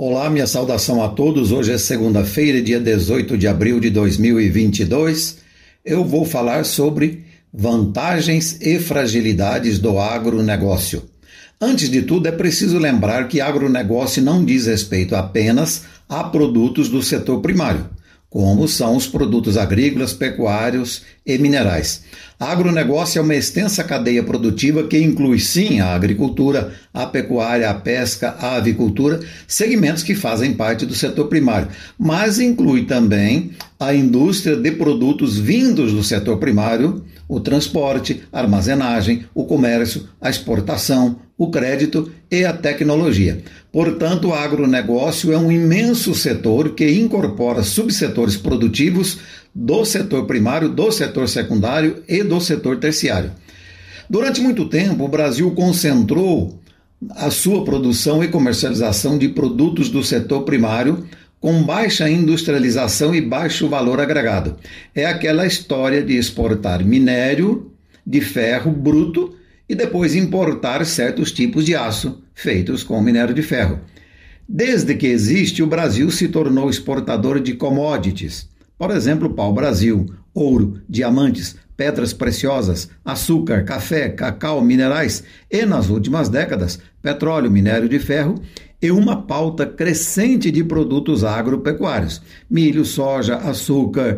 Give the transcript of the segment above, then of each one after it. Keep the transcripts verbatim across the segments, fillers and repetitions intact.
Olá, minha saudação a todos. Hoje é segunda-feira, dia dezoito de abril de dois mil e vinte e dois. Eu vou falar sobre vantagens e fragilidades do agronegócio. Antes de tudo, é preciso lembrar que agronegócio não diz respeito apenas a produtos do setor primário, como são os produtos agrícolas, pecuários e minerais. Agronegócio é uma extensa cadeia produtiva que inclui, sim, a agricultura, a pecuária, a pesca, a avicultura, segmentos que fazem parte do setor primário, mas inclui também a indústria de produtos vindos do setor primário, o transporte, a armazenagem, o comércio, a exportação, o crédito e a tecnologia. Portanto, o agronegócio é um imenso setor que incorpora subsetores produtivos do setor primário, do setor secundário e do setor terciário. Durante muito tempo, o Brasil concentrou a sua produção e comercialização de produtos do setor primário com baixa industrialização e baixo valor agregado. É aquela história de exportar minério de ferro bruto e depois importar certos tipos de aço feitos com minério de ferro. Desde que existe, o Brasil se tornou exportador de commodities. Por exemplo, pau-brasil, ouro, diamantes, pedras preciosas, açúcar, café, cacau, minerais e, nas últimas décadas, petróleo, minério de ferro e uma pauta crescente de produtos agropecuários, milho, soja, açúcar,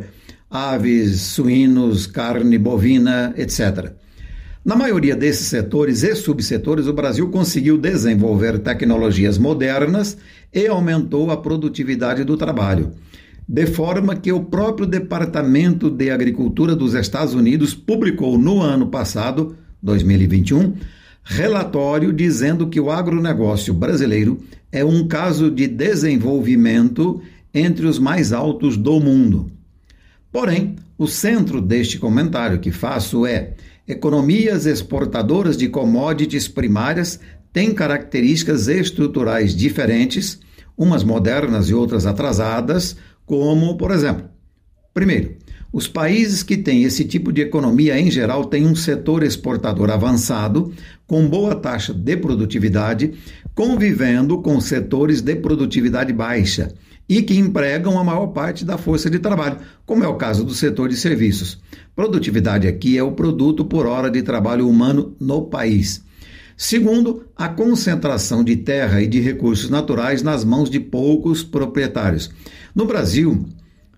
aves, suínos, carne bovina, etcétera. Na maioria desses setores e subsetores, o Brasil conseguiu desenvolver tecnologias modernas e aumentou a produtividade do trabalho, de forma que o próprio Departamento de Agricultura dos Estados Unidos publicou no ano passado, dois mil e vinte e um, relatório dizendo que o agronegócio brasileiro é um caso de desenvolvimento entre os mais altos do mundo. Porém, o centro deste comentário que faço é: economias exportadoras de commodities primárias têm características estruturais diferentes, umas modernas e outras atrasadas, como, por exemplo, primeiro, os países que têm esse tipo de economia, em geral, têm um setor exportador avançado, com boa taxa de produtividade, convivendo com setores de produtividade baixa e que empregam a maior parte da força de trabalho, como é o caso do setor de serviços. Produtividade aqui é o produto por hora de trabalho humano no país. Segundo, a concentração de terra e de recursos naturais nas mãos de poucos proprietários. No Brasil,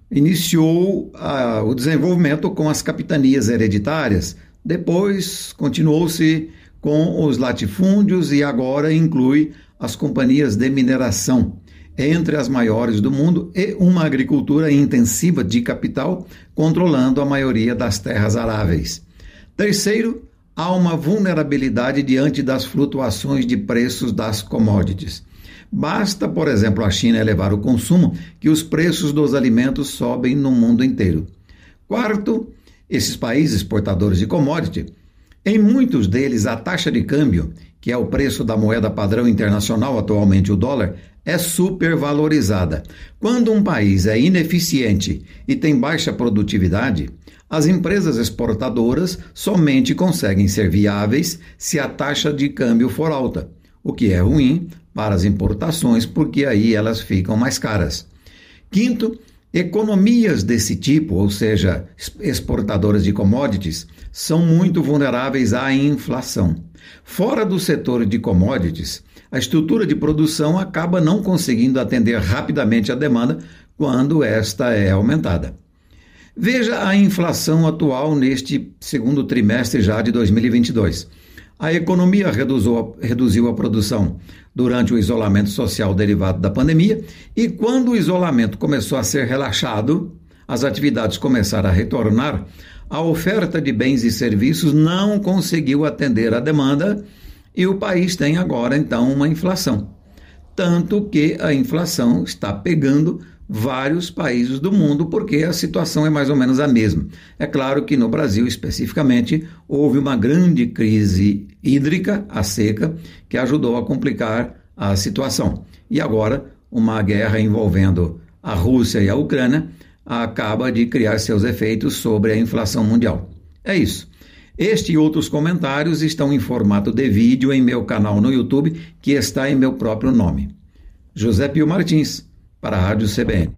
iniciou ah, o desenvolvimento com as capitanias hereditárias, depois continuou-se com os latifúndios e agora inclui as companhias de mineração, entre as maiores do mundo, e uma agricultura intensiva de capital, controlando a maioria das terras aráveis. Terceiro, há uma vulnerabilidade diante das flutuações de preços das commodities. Basta, por exemplo, a China elevar o consumo que os preços dos alimentos sobem no mundo inteiro. Quarto, esses países exportadores de commodity, em muitos deles a taxa de câmbio, que é o preço da moeda padrão internacional, atualmente o dólar, é supervalorizada. Quando um país é ineficiente e tem baixa produtividade, as empresas exportadoras somente conseguem ser viáveis se a taxa de câmbio for alta, o que é ruim para as importações, porque aí elas ficam mais caras. Quinto, economias desse tipo, ou seja, exportadoras de commodities, são muito vulneráveis à inflação. Fora do setor de commodities, a estrutura de produção acaba não conseguindo atender rapidamente a demanda quando esta é aumentada. Veja a inflação atual neste segundo trimestre já de dois mil e vinte e dois. A economia reduziu, reduziu a produção durante o isolamento social derivado da pandemia e quando o isolamento começou a ser relaxado, as atividades começaram a retornar, a oferta de bens e serviços não conseguiu atender a demanda e o país tem agora, então, uma inflação. Tanto que a inflação está pegando vários países do mundo, porque a situação é mais ou menos a mesma. É claro que no Brasil, especificamente, houve uma grande crise hídrica, a seca, que ajudou a complicar a situação. E agora, uma guerra envolvendo a Rússia e a Ucrânia acaba de criar seus efeitos sobre a inflação mundial. É isso. Este e outros comentários estão em formato de vídeo em meu canal no YouTube, que está em meu próprio nome. José Pio Martins, para a Rádio C B N.